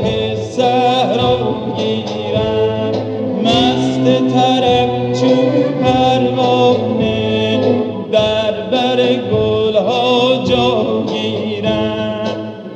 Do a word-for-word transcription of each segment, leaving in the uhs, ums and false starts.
صحرا گیرم، مست طرب چون پروانه در بر گلها جا گیرم.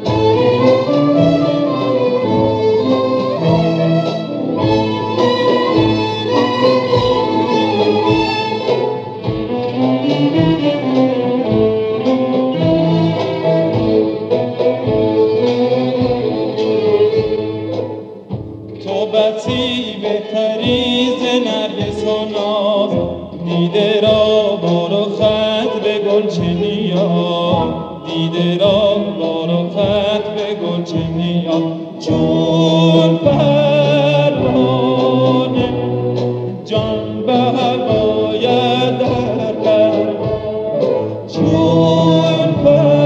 تو بسی بهتری ز نرگس و ناز، دیده را با رخت به گلچه نیاز، دیده را با رخت به گلچه نیاز. چون پروانه جان به هواید در پرواز، چون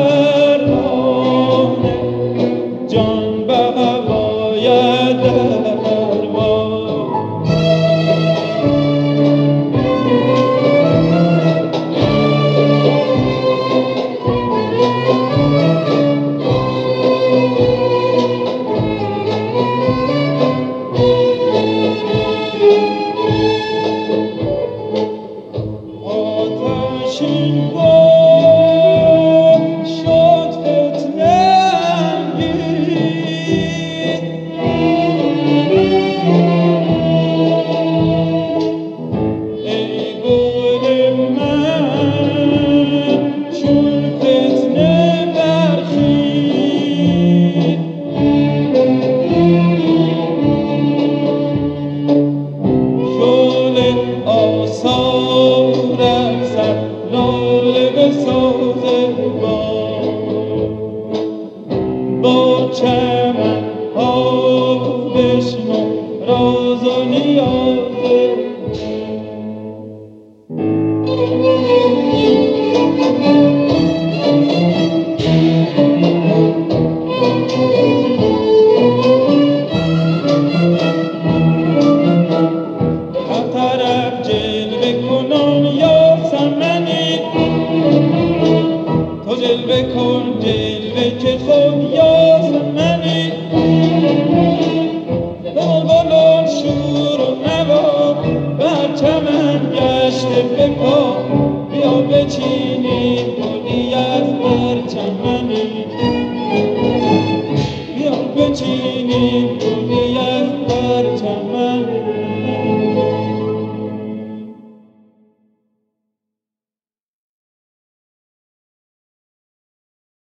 پروانه جان به هواید در پرواز. آتشین باد شد فتنه انگیز، ای گل من چون فتنه برخیز. شعله آثارت زد لاله به ساز باد، با چمن ها بشنو راز و نیاز. هر طرف جلوه کنان یا سمنی، تو جلوه کن جلوه که خود یا سمنی. بلبلان شور و نوا بر چمن گشته به پا، بیا بچینیم گلی از بر چمنی، بیا بچینیم گلی از بر